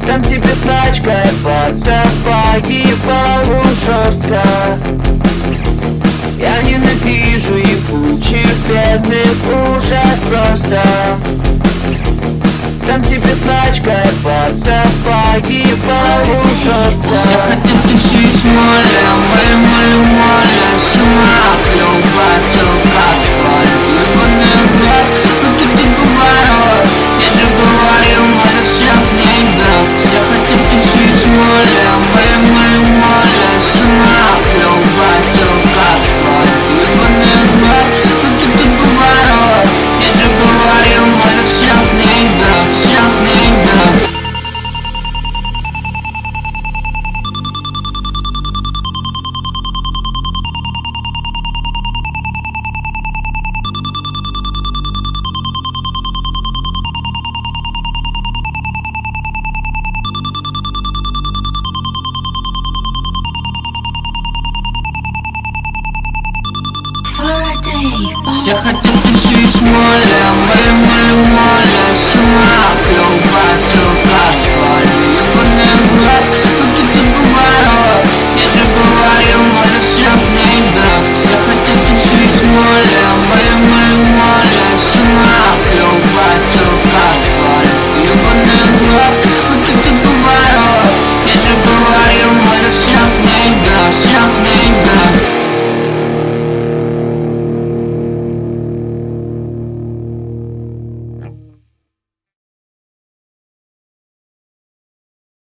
Там тебе пачкает под сапоги полу жестко. Я ненавижу ебучих бедных, ужас просто. Там тебе пачкает под сапоги полу жестко. Я хотел тусить море, море, море, море. С ума клёв,